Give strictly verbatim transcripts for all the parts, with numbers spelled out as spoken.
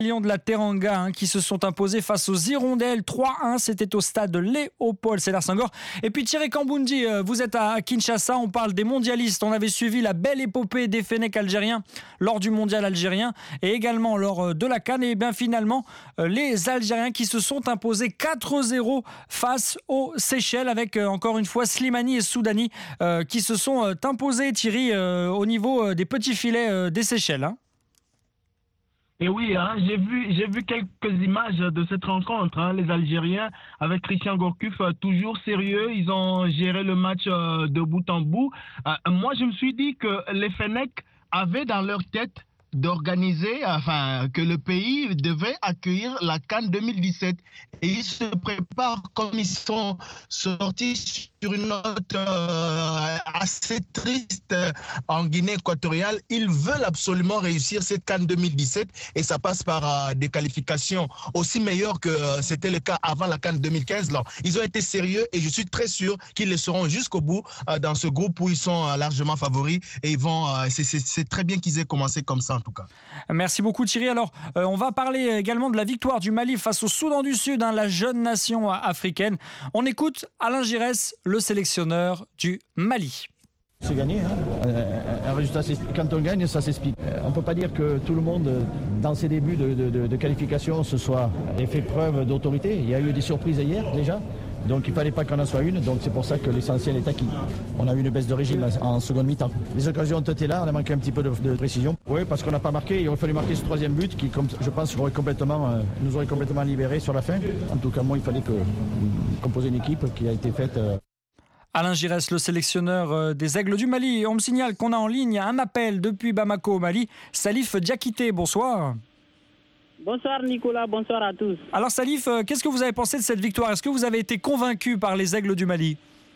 Lions de la Teranga hein, qui se sont imposés face aux Hirondelles trois un, c'était au stade Léopold Sédar Senghor. Et puis Thierry Kambundi, vous êtes à Kinshasa, on parle des mondialistes, on avait suivi la belle épopée des Fennecs algériens lors du mondial algérien et également lors de la CAN. Et bien finalement les Algériens qui se sont imposés quatre zéro face aux Seychelles avec encore une fois Slimani et Soudani euh, qui se sont imposés, Thierry, euh, au niveau des petits filets euh, des Seychelles hein. Et oui, hein, j'ai vu, j'ai vu quelques images de cette rencontre. Hein, les Algériens, avec Christian Gourcuff, euh, toujours sérieux, ils ont géré le match euh, de bout en bout. Euh, moi, je me suis dit que les Fennecs avaient dans leur tête d'organiser, enfin, que le pays devait accueillir la CAN deux mille dix-sept. Et ils se préparent comme ils sont sortis sur une note euh, assez triste en Guinée équatoriale. Ils veulent absolument réussir cette CAN deux mille dix-sept et ça passe par euh, des qualifications aussi meilleures que euh, c'était le cas avant la CAN deux mille quinze. Alors, ils ont été sérieux et je suis très sûr qu'ils le seront jusqu'au bout euh, dans ce groupe où ils sont euh, largement favoris et ils vont. Euh, c'est, c'est, c'est très bien qu'ils aient commencé comme ça en tout cas. Merci beaucoup Thierry. Alors, euh, on va parler également de la victoire du Mali face au Soudan du Sud, hein, la jeune nation africaine. On écoute Alain Giresse, le sélectionneur du Mali. C'est gagné, hein. Un résultat, quand on gagne, ça s'explique. On ne peut pas dire que tout le monde, dans ses débuts de, de, de qualification, ce soit ait fait preuve d'autorité. Il y a eu des surprises hier déjà, donc il ne fallait pas qu'on en soit une. Donc c'est pour ça que l'essentiel est acquis. On a eu une baisse de régime en seconde mi-temps. Les occasions ont été là, on a manqué un petit peu de, de précision. Oui, parce qu'on n'a pas marqué, il aurait fallu marquer ce troisième but qui, comme, je pense, aurait complètement, euh, nous aurait complètement libérés sur la fin. En tout cas, moi, il fallait que, composer une équipe qui a été faite... Euh, Alain Giresse, le sélectionneur des Aigles du Mali. On me signale qu'on a en ligne un appel depuis Bamako au Mali. Salif Diakité, bonsoir. Bonsoir Nicolas, bonsoir à tous. Alors Salif, qu'est-ce que vous avez pensé de cette victoire ? Est-ce que vous avez été convaincu par les Aigles du Mali ?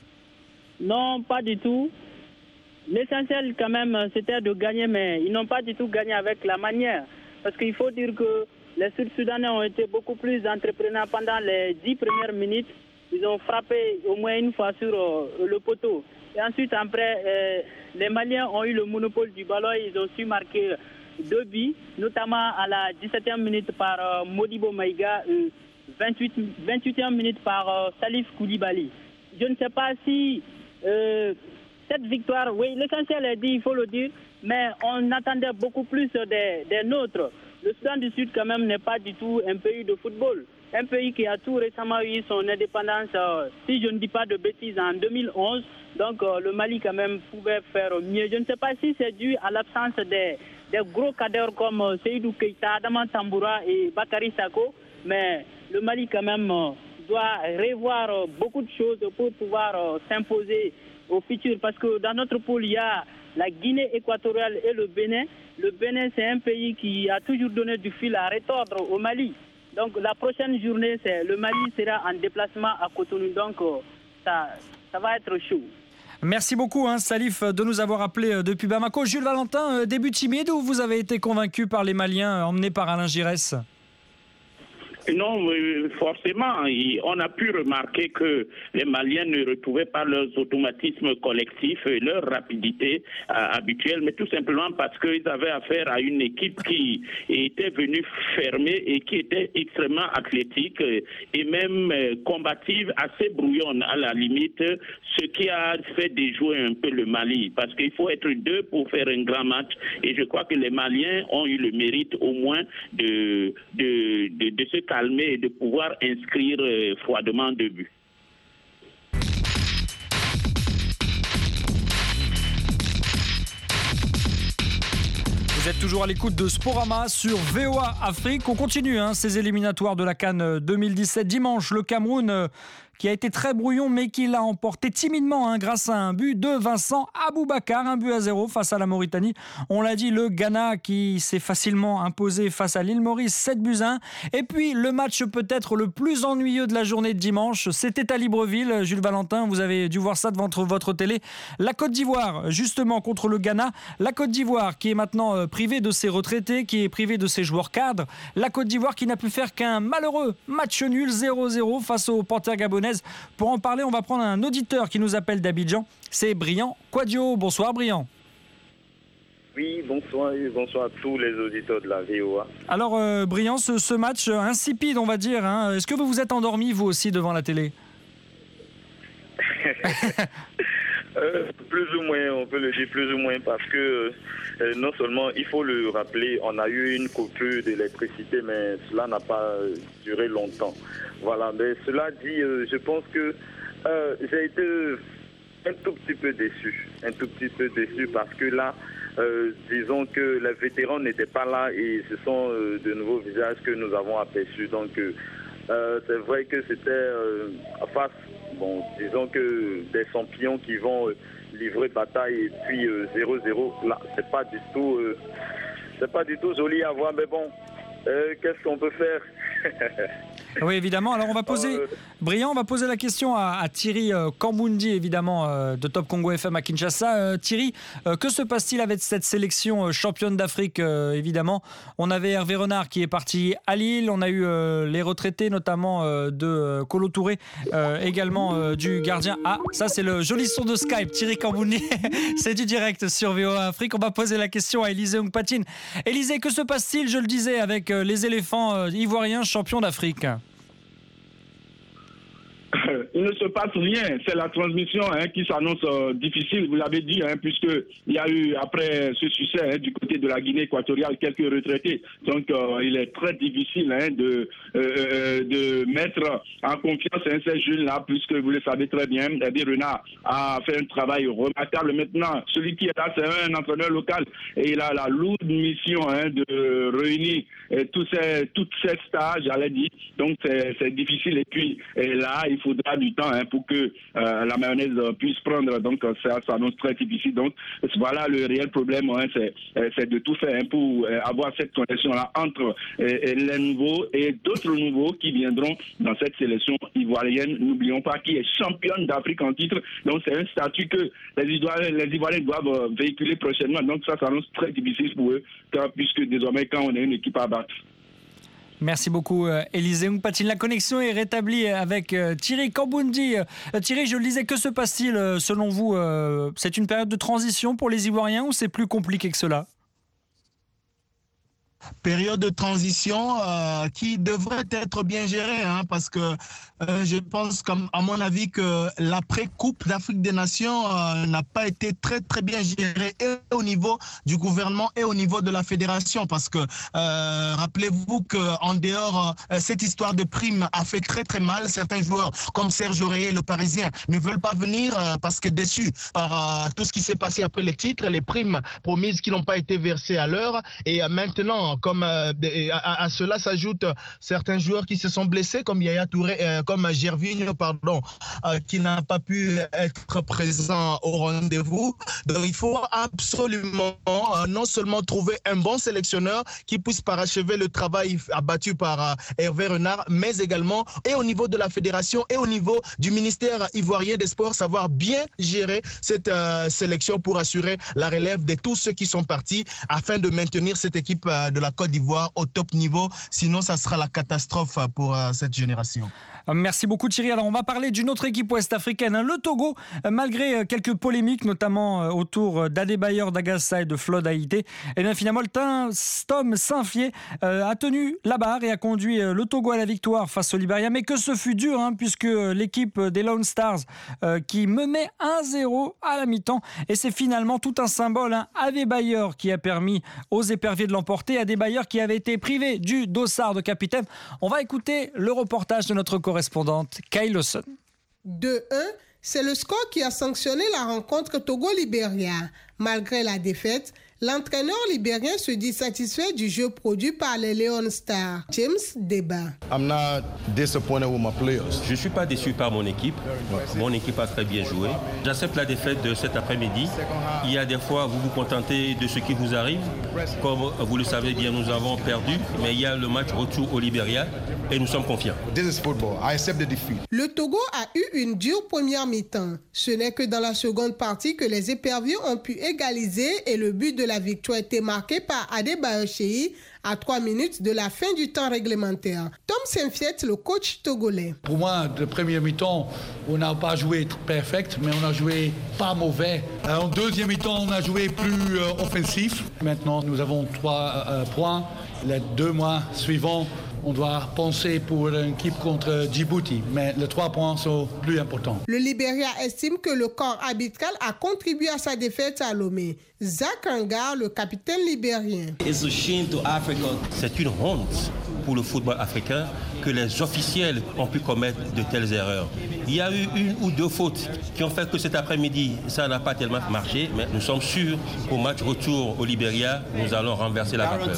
Non, pas du tout. L'essentiel quand même, c'était de gagner, mais ils n'ont pas du tout gagné avec la manière. Parce qu'il faut dire que les Sud-Soudanais ont été beaucoup plus entreprenants pendant les dix premières minutes. Ils ont frappé au moins une fois sur euh, le poteau. Et ensuite, après, euh, les Maliens ont eu le monopole du ballon. Ils ont su marquer deux buts, notamment à la dix-septième minute par euh, Modibo Maïga, euh, vingt-huitième minute par euh, Salif Koulibaly. Je ne sais pas si euh, cette victoire, oui, l'essentiel est dit, il faut le dire, mais on attendait beaucoup plus des, des nôtres. Le Soudan du Sud, quand même, n'est pas du tout un pays de football. Un pays qui a tout récemment eu son indépendance, euh, si je ne dis pas de bêtises, en deux mille onze. Donc euh, le Mali quand même pouvait faire mieux. Je ne sais pas si c'est dû à l'absence des, des gros cadres comme euh, Seydou Keïta, Adama Tamboura et Bakary Sako. Mais le Mali quand même euh, doit revoir euh, beaucoup de choses pour pouvoir euh, s'imposer au futur. Parce que dans notre poule, il y a la Guinée équatoriale et le Bénin. Le Bénin, c'est un pays qui a toujours donné du fil à retordre au Mali. Donc la prochaine journée, c'est le Mali sera en déplacement à Cotonou. Donc euh, ça, ça va être chaud. Merci beaucoup hein, Salif de nous avoir appelé depuis Bamako. Jules Valentin, euh, début timide ou vous avez été convaincu par les Maliens euh, emmenés par Alain Giresse ? Non, forcément, on a pu remarquer que les Maliens ne retrouvaient pas leurs automatismes collectifs et leur rapidité euh, habituelle, mais tout simplement parce qu'ils avaient affaire à une équipe qui était venue fermer et qui était extrêmement athlétique et même euh, combative, assez brouillonne à la limite, ce qui a fait déjouer un peu le Mali, parce qu'il faut être deux pour faire un grand match et je crois que les Maliens ont eu le mérite au moins de, de, de, de se calmer et de pouvoir inscrire euh, froidement deux buts. Vous êtes toujours à l'écoute de Sporama sur V O A Afrique. On continue hein, ces éliminatoires de la CAN deux mille dix-sept. Dimanche, le Cameroun euh, qui a été très brouillon mais qui l'a emporté timidement hein, grâce à un but de Vincent Aboubakar, un but à zéro face à la Mauritanie. On l'a dit, le Ghana qui s'est facilement imposé face à l'île Maurice, sept buts à un. Et puis le match peut-être le plus ennuyeux de la journée de dimanche, c'était à Libreville. Jules Valentin, vous avez dû voir ça devant votre télé. La Côte d'Ivoire, justement contre le Ghana. La Côte d'Ivoire qui est maintenant privée de ses retraités, qui est privée de ses joueurs cadres. La Côte d'Ivoire qui n'a pu faire qu'un malheureux match nul zéro zéro face aux Panthères gabonaises. Pour en parler, on va prendre un auditeur qui nous appelle d'Abidjan. C'est Brian Quadio. Bonsoir Brian. Oui, bonsoir et bonsoir à tous les auditeurs de la V O A. Alors, euh, Bryant, ce, ce match insipide, on va dire, hein, est-ce que vous vous êtes endormi, vous aussi, devant la télé? euh, Plus ou moins, on peut le dire plus ou moins, parce que euh, non seulement, il faut le rappeler, on a eu une coupure d'électricité, mais cela n'a pas duré longtemps. Voilà, mais cela dit, euh, je pense que euh, j'ai été un tout petit peu déçu, un tout petit peu déçu, parce que là, Euh, disons que les vétérans n'étaient pas là et ce sont euh, de nouveaux visages que nous avons aperçus. Donc euh, c'est vrai que c'était euh, face, bon, disons que des champions qui vont euh, livrer bataille et puis euh, zéro zéro, là c'est pas du tout, euh, c'est pas du tout joli à voir, mais bon, euh, qu'est-ce qu'on peut faire? Oui, évidemment. Alors, on va poser, euh... Bryant, on va poser la question à, à Thierry euh, Kambundi, évidemment, euh, de Top Congo F M à Kinshasa. Euh, Thierry, euh, que se passe-t-il avec cette sélection euh, championne d'Afrique, euh, évidemment? On avait Hervé Renard qui est parti à Lille. On a eu euh, les retraités, notamment euh, de euh, Kolo Touré, euh, également euh, du gardien. Ah, ça, c'est le joli son de Skype. Thierry Kambundi, c'est du direct sur V O A Afrique. On va poser la question à Élisée Ongpatine. Élisée, que se passe-t-il, je le disais, avec euh, les éléphants euh, ivoiriens champions d'Afrique? Il ne se passe rien, c'est la transmission hein, qui s'annonce euh, difficile, vous l'avez dit, hein, puisqu'il y a eu, après ce succès hein, du côté de la Guinée équatoriale, quelques retraités. Donc euh, il est très difficile hein, de, euh, de mettre en confiance hein, ces jeunes-là, puisque vous le savez très bien, Hervé Renard a fait un travail remarquable. Maintenant, celui qui est là, c'est un entraîneur local et il a la lourde mission hein, de réunir euh, tous ces, toutes ces stars, j'allais dire. Donc c'est difficile et puis et là, il faudra du temps hein, pour que euh, la mayonnaise puisse prendre. Donc ça s'annonce très difficile. Donc voilà le réel problème, hein, c'est de tout faire hein, pour euh, avoir cette connexion-là entre euh, les nouveaux et d'autres nouveaux qui viendront dans cette sélection ivoirienne. N'oublions pas qui est championne d'Afrique en titre. Donc c'est un statut que les Ivoiriens, les Ivoiriens doivent véhiculer prochainement. Donc ça s'annonce très difficile pour eux, car, puisque désormais quand on a une équipe à battre. Merci beaucoup, euh, Élisée Ongpatine. La connexion est rétablie avec euh, Thierry Kambundi. Euh, Thierry, je le disais, que se passe-t-il euh, selon vous euh, C'est une période de transition pour les Ivoiriens ou c'est plus compliqué que cela? Période de transition euh, qui devrait être bien gérée hein, parce que euh, je pense comme à mon avis que l'après-coupe d'Afrique des Nations euh, n'a pas été très très bien gérée et au niveau du gouvernement et au niveau de la fédération parce que euh, rappelez-vous qu'en dehors euh, cette histoire de prime a fait très très mal. Certains joueurs comme Serge Aurier, le Parisien, ne veulent pas venir euh, parce que déçus par euh, tout ce qui s'est passé après les titres, les primes promises qui n'ont pas été versées à l'heure et euh, maintenant comme euh, à, à cela s'ajoutent certains joueurs qui se sont blessés, comme Yaya Touré, euh, comme Gervinho, pardon, euh, qui n'a pas pu être présent au rendez-vous. Donc il faut absolument euh, non seulement trouver un bon sélectionneur qui puisse parachever le travail abattu par euh, Hervé Renard, mais également et au niveau de la fédération et au niveau du ministère ivoirien des Sports, savoir bien gérer cette euh, sélection pour assurer la relève de tous ceux qui sont partis afin de maintenir cette équipe euh, de la Côte d'Ivoire au top niveau. Sinon, ça sera la catastrophe pour euh, cette génération. Merci beaucoup Thierry. Alors on va parler d'une autre équipe ouest-africaine, le Togo, malgré quelques polémiques, notamment autour d'Adebayor Dagassa et de Floyd Haïté. Et bien finalement, Tom Saint-Fié a tenu la barre et a conduit le Togo à la victoire face au Libéria. Mais que ce fut dur, hein, puisque l'équipe des Lone Stars euh, qui menait un zéro à la mi-temps. Et c'est finalement tout un symbole, hein, Adebayor qui a permis aux éperviers de l'emporter. Adebayor qui avait été privé du dossard de capitaine. On va écouter le reportage de notre correspondante Kyle Lawson. deux un, c'est le score qui a sanctionné la rencontre Togo-Libéria. Malgré la défaite, l'entraîneur libérien se dit satisfait du jeu produit par les Leon Stars. James Deba. Je ne suis pas déçu par mon équipe. Mon équipe a très bien joué. J'accepte la défaite de cet après-midi. Il y a des fois, vous vous contentez de ce qui vous arrive. Comme vous le savez bien, nous avons perdu. Mais il y a le match retour au Libéria. et nous sommes confiants. Le Togo a eu une dure première mi-temps. Ce n'est que dans la seconde partie que les éperviers ont pu égaliser et le but de la victoire était marqué par Adebayo Sheyi à trois minutes de la fin du temps réglementaire. Tom Saint-Fiet, le coach togolais. Pour moi, le premier mi-temps, on n'a pas joué perfect, mais on a joué pas mauvais. En deuxième mi-temps, on a joué plus euh, offensif. Maintenant, nous avons trois euh, points. Les deux mois suivants, on doit penser pour une équipe contre Djibouti, mais les trois points sont plus importants. Le Libéria estime que le corps arbitral a contribué à sa défaite à Lomé. Zach Angar, le capitaine libérien. C'est une honte pour le football africain que les officiels ont pu commettre de telles erreurs. Il y a eu une ou deux fautes qui ont fait que cet après-midi, ça n'a pas tellement marché, mais nous sommes sûrs qu'au match retour au Libéria, nous allons renverser la vapeur.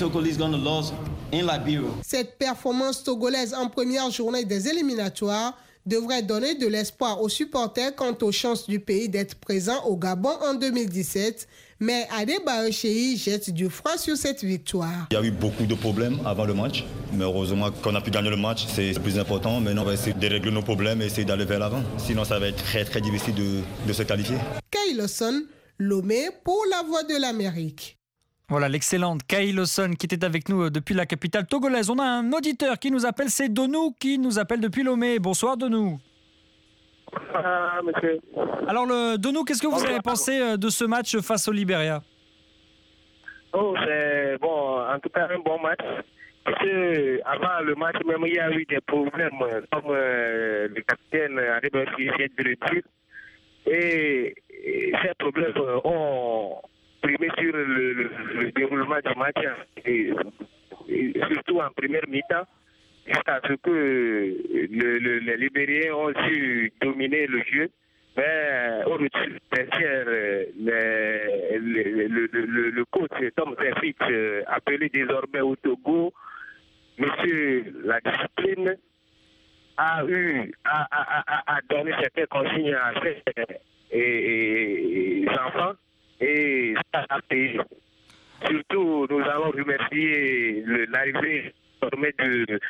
Cette performance togolaise en première journée des éliminatoires devrait donner de l'espoir aux supporters quant aux chances du pays d'être présent au Gabon en deux mille dix-sept. Mais Adebayo Sheyi jette du froid sur cette victoire. Il y a eu beaucoup de problèmes avant le match, mais heureusement qu'on a pu gagner le match, c'est le plus important. Maintenant, on va essayer de régler nos problèmes et essayer d'aller vers l'avant. Sinon, ça va être très très difficile de, de se qualifier. Kay Lawson, Lomé pour la Voix de l'Amérique. Voilà l'excellente Kay Lawson qui était avec nous depuis la capitale togolaise. On a un auditeur qui nous appelle, c'est Donou qui nous appelle depuis Lomé. Bonsoir Donou. Ah, monsieur. Alors le Donou, qu'est-ce que vous avez pensé de ce match face au Libéria? Oh, c'est bon, en tout cas un bon match. Parce que avant le match même, il y a eu des problèmes, comme euh, le capitaine Adebayo Sheyi vient de le dire. Et, et ces problèmes ont primé sur le, le, le déroulement du match, et, et surtout en première mi-temps, jusqu'à ce que le, le, les Libériens ont su dominer le jeu. Mais au retour le, le, le, le, le coach Tom Saint-Fiet, appelé désormais au Togo, monsieur la discipline, a eu à, à, à, à donner certaines consignes à ses et, et, et enfants. Et ça a payé. Surtout, nous allons remercier l'arrivée de, de,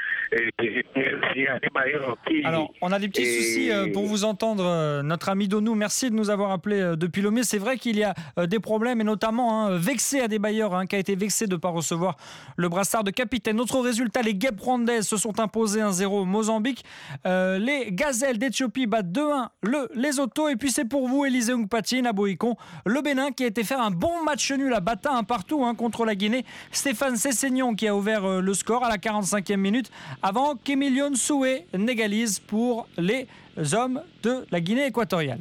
de, de Alors, on a des petits et... soucis pour vous entendre, notre ami Donou. Merci de nous avoir appelé depuis Lomé. C'est vrai qu'il y a des problèmes, et notamment hein, vexé Adebayor, hein, qui a été vexé de ne pas recevoir le brassard de capitaine. Autre résultat, les Guêpes rwandaises se sont imposées un zéro au Mozambique. Euh, les Gazelles d'Éthiopie battent deux un le Lesotho. Et puis c'est pour vous, Élisée Nkpati, Naboïkon, le Bénin qui a été faire un bon match nul à Bata, un partout hein, contre la Guinée. Stéphane Sessignon qui a ouvert euh, le score à la quarante-cinquième minute avant qu'Emilion Soué n'égalise pour les hommes de la Guinée équatoriale.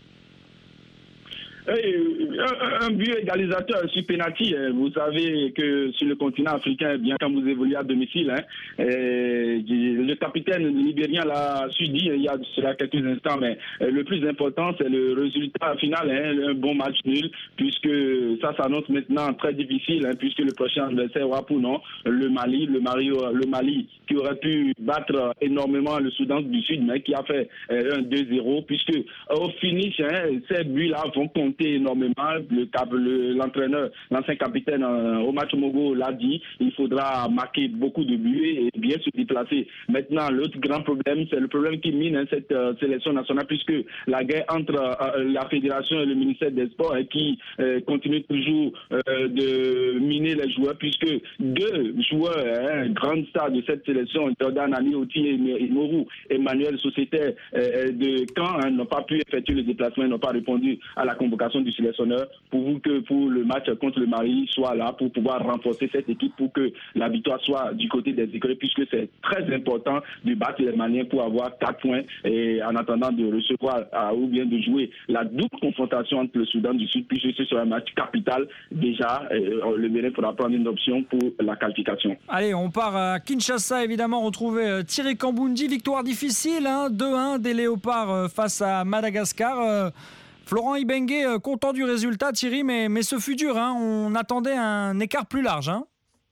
Un, un but égalisateur sur pénalty. Vous savez que sur le continent africain, bien quand vous évoluez à domicile, hein, le capitaine libérien l'a su dire il y a cela quelques instants, mais le plus important c'est le résultat final, hein, un bon match nul, puisque ça s'annonce maintenant très difficile, hein, puisque le prochain adversaire aura pour nom le Mali, le Mali, le Mali qui aurait pu battre énormément le Soudan du Sud, mais qui a fait un deux zéro, puisque au finish, hein, ces buts-là vont compter énormément. Le, le, l'entraîneur, l'ancien capitaine euh, Omar Tchomogo l'a dit, il faudra marquer beaucoup de buts et bien se déplacer. Maintenant, l'autre grand problème, c'est le problème qui mine hein, cette euh, sélection nationale, puisque la guerre entre euh, la fédération et le ministère des Sports hein, qui euh, continue toujours euh, de miner les joueurs, puisque deux joueurs, hein, grandes stars de cette sélection, Jordan Anioti et Mourou, Emmanuel Société euh, de Caen, hein, n'ont pas pu effectuer le déplacement, n'ont pas répondu à la convocation du sélectionneur pour que pour le match contre le Mali soit là pour pouvoir renforcer cette équipe pour que la victoire soit du côté des écuries, puisque c'est très important de battre les Maliens pour avoir quatre points et en attendant de recevoir à, ou bien de jouer la double confrontation entre le Soudan du Sud, puisque c'est sur un match capital déjà, euh, le Bénin pourra prendre une option pour la qualification. Allez, on part à Kinshasa évidemment retrouver Thierry Kambundi, victoire difficile, hein, deux un des Léopards face à Madagascar. Euh, Florent Ibenge, euh, content du résultat, Thierry, mais, mais ce fut dur. Hein. On attendait un écart plus large. Hein.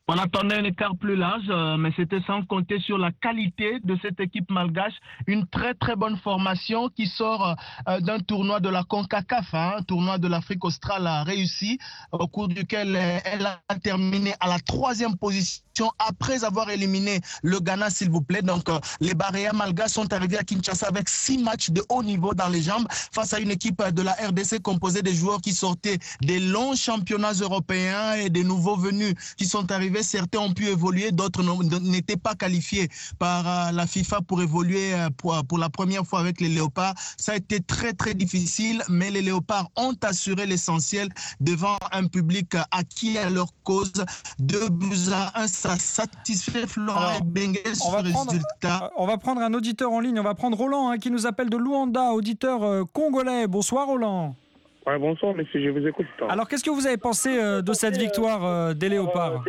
On attendait un écart plus large, euh, mais c'était sans compter sur la qualité de cette équipe malgache. Une très très bonne formation qui sort euh, d'un tournoi de la CONCACAF, hein, un tournoi de l'Afrique australe réussi, au cours duquel euh, elle a terminé à la troisième position après avoir éliminé le Ghana, s'il vous plaît. Donc euh, les Baréas malgaches sont arrivés à Kinshasa avec six matchs de haut niveau dans les jambes face à une équipe de la R D C composée des joueurs qui sortaient des longs championnats européens et des nouveaux venus qui sont arrivés. Certains ont pu évoluer, d'autres n'étaient pas qualifiés par la FIFA pour évoluer pour, pour la première fois avec les Léopards. Ça a été très très difficile, mais les Léopards ont assuré l'essentiel devant un public acquis à leur cause. Deux buts à un, ça satisfait Florent Benguel sur le résultat. On va prendre un auditeur en ligne, on va prendre Roland hein, qui nous appelle de Luanda, auditeur euh, congolais. Bonsoir Roland. Ouais, bonsoir monsieur, je vous écoute. Alors qu'est-ce que vous avez pensé euh, de cette victoire euh, des Léopards?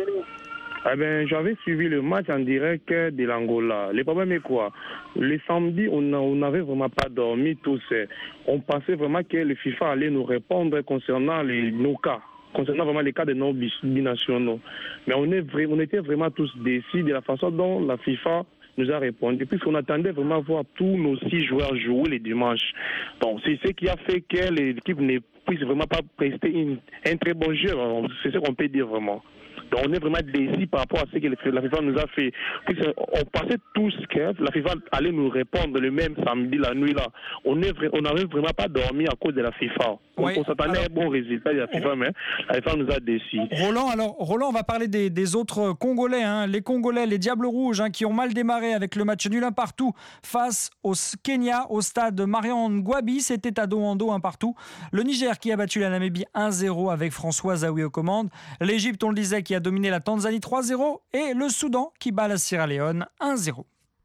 Eh ben, j'avais suivi le match en direct de l'Angola. Le problème est quoi? Le samedi, on n'avait vraiment pas dormi tous. On pensait vraiment que le FIFA allait nous répondre concernant les, nos cas, concernant vraiment les cas de nos binationaux. Mais on, est, on était vraiment tous déçus de la façon dont la FIFA nous a répondu, puisqu'on attendait vraiment voir tous nos six joueurs jouer les dimanches. Donc, c'est ce qui a fait que l'équipe ne puisse vraiment pas prester une, un très bon jeu. C'est ce qu'on peut dire vraiment. Donc on est vraiment déçus par rapport à ce que la FIFA nous a fait. On pensait tous que la FIFA allait nous répondre le même samedi, la nuit là. On n'avait vraiment pas dormi à cause de la FIFA. Oui, on s'attendait à un bon résultat de la FIFA, mais la FIFA nous a déçus. Roland, alors Roland, on va parler des, des autres Congolais. Hein. Les Congolais, les Diables Rouges, hein, qui ont mal démarré avec le match nul un partout face au Kenya, au stade Marian Ngouabi. C'était à dos en dos un partout. Le Niger qui a battu la Namibie un zéro avec François Zawi aux commandes. L'Égypte, on le disait, qui a dominé la Tanzanie trois zéro et le Soudan qui bat la Sierra Leone un zéro.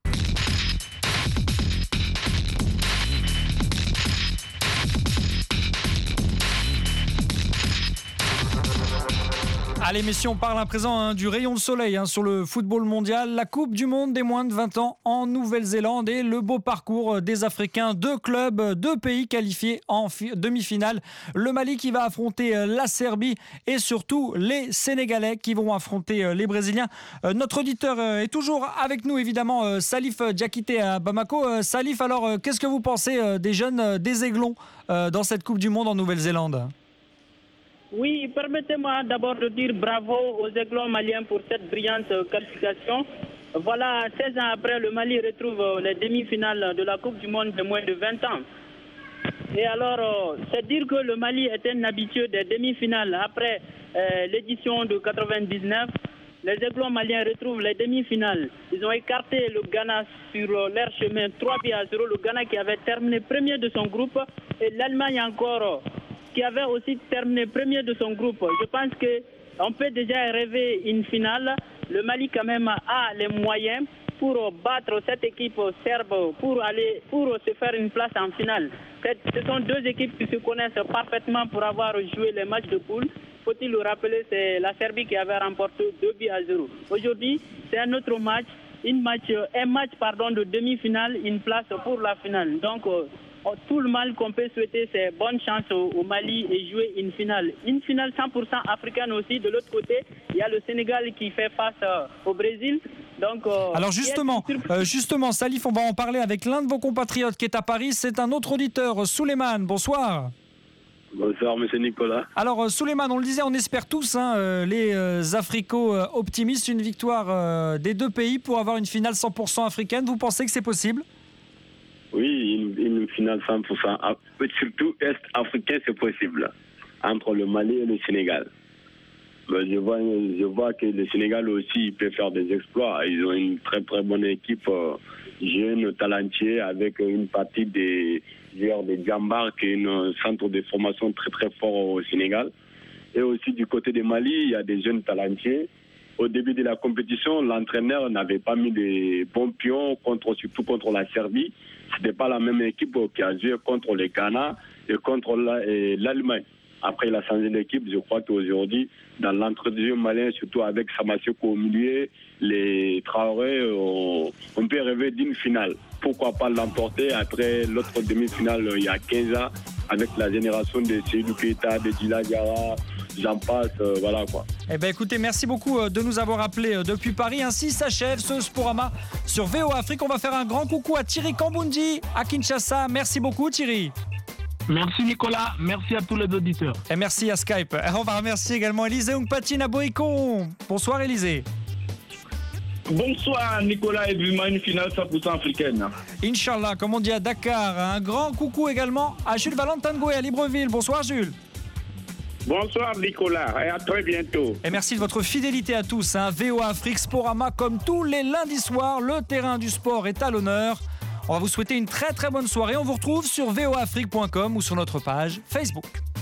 Allez messieurs, on parle à présent hein, du rayon de soleil hein, sur le football mondial. La Coupe du Monde des moins de vingt ans en Nouvelle-Zélande et le beau parcours des Africains. Deux clubs, deux pays qualifiés en fi- demi-finale. Le Mali qui va affronter euh, la Serbie et surtout les Sénégalais qui vont affronter euh, les Brésiliens. Euh, notre auditeur euh, est toujours avec nous évidemment, euh, Salif Diakité à Bamako. Euh, Salif, alors euh, qu'est-ce que vous pensez euh, des jeunes, euh, des Aiglons euh, dans cette Coupe du Monde en Nouvelle-Zélande ? Oui, permettez-moi d'abord de dire bravo aux Aiglons maliens pour cette brillante qualification. Voilà, seize ans après, le Mali retrouve les demi-finales de la Coupe du Monde de moins de vingt ans. Et alors, c'est dire que le Mali est un habitué des demi-finales. Après euh, l'édition de quatre-vingt-dix-neuf, les Aiglons maliens retrouvent les demi-finales. Ils ont écarté le Ghana sur leur chemin trois buts à zéro. Le Ghana qui avait terminé premier de son groupe et l'Allemagne encore qui avait aussi terminé premier de son groupe. Je pense qu'on peut déjà rêver une finale. Le Mali quand même a les moyens pour battre cette équipe serbe, pour aller, pour se faire une place en finale. Ce sont deux équipes qui se connaissent parfaitement pour avoir joué les matchs de poule. Faut-il le rappeler, c'est la Serbie qui avait remporté deux buts à zéro. Aujourd'hui, c'est un autre match, une match un match pardon, de demi-finale, une place pour la finale. Donc, tout le mal qu'on peut souhaiter, c'est bonne chance au, au Mali et jouer une finale. Une finale cent pour cent africaine aussi. De l'autre côté, il y a le Sénégal qui fait face euh, au Brésil. Donc, euh, Alors justement, euh, justement, Salif, on va en parler avec l'un de vos compatriotes qui est à Paris. C'est un autre auditeur, Souleymane. Bonsoir. Bonsoir, monsieur Nicolas. Alors, Souleymane, on le disait, on espère tous, hein, euh, les euh, Africo-optimistes, une victoire euh, des deux pays pour avoir une finale cent pour cent africaine. Vous pensez que c'est possible ? Oui, une, une finale cent pour cent, surtout est-africain, c'est possible, entre le Mali et le Sénégal. Mais je vois, je vois que le Sénégal aussi peut faire des exploits. Ils ont une très très bonne équipe, euh, jeune, talentueux, avec une partie des joueurs de Djambar, qui est un centre de formation très très fort au Sénégal. Et aussi du côté du Mali, il y a des jeunes talentueux. Au début de la compétition, l'entraîneur n'avait pas mis des bons pions, contre, surtout contre la Serbie. Ce n'était pas la même équipe qui a joué contre le Ghana et contre l'Allemagne. Après, il a changé l'équipe. Je crois qu'aujourd'hui, dans l'entre-deux malien, surtout avec Samasseko au milieu, les Traoré, on, on peut rêver d'une finale. Pourquoi pas l'emporter après l'autre demi-finale il y a quinze ans, avec la génération de Seydou Keita, de Djila Diarra, j'en passe, euh, voilà quoi. Eh ben écoutez, merci beaucoup de nous avoir appelés depuis Paris. Ainsi s'achève ce Sporama sur V O A Afrique. On va faire un grand coucou à Thierry Kambundi à Kinshasa. Merci beaucoup Thierry. Merci Nicolas, merci à tous les auditeurs. Et merci à Skype. On va remercier également Élisée Ongpatine à Boïcon. Bonsoir Élisée. Bonsoir Nicolas et vivement une finale cent pour cent africaine. Inch'Allah, comme on dit à Dakar. Un grand coucou également à Jules Valentin Goué à Libreville. Bonsoir Jules. Bonsoir Nicolas et à très bientôt. Et merci de votre fidélité à tous. Hein. V O A Afrique Sporama, comme tous les lundis soirs, le terrain du sport est à l'honneur. On va vous souhaiter une très très bonne soirée. On vous retrouve sur v o afrique point com ou sur notre page Facebook.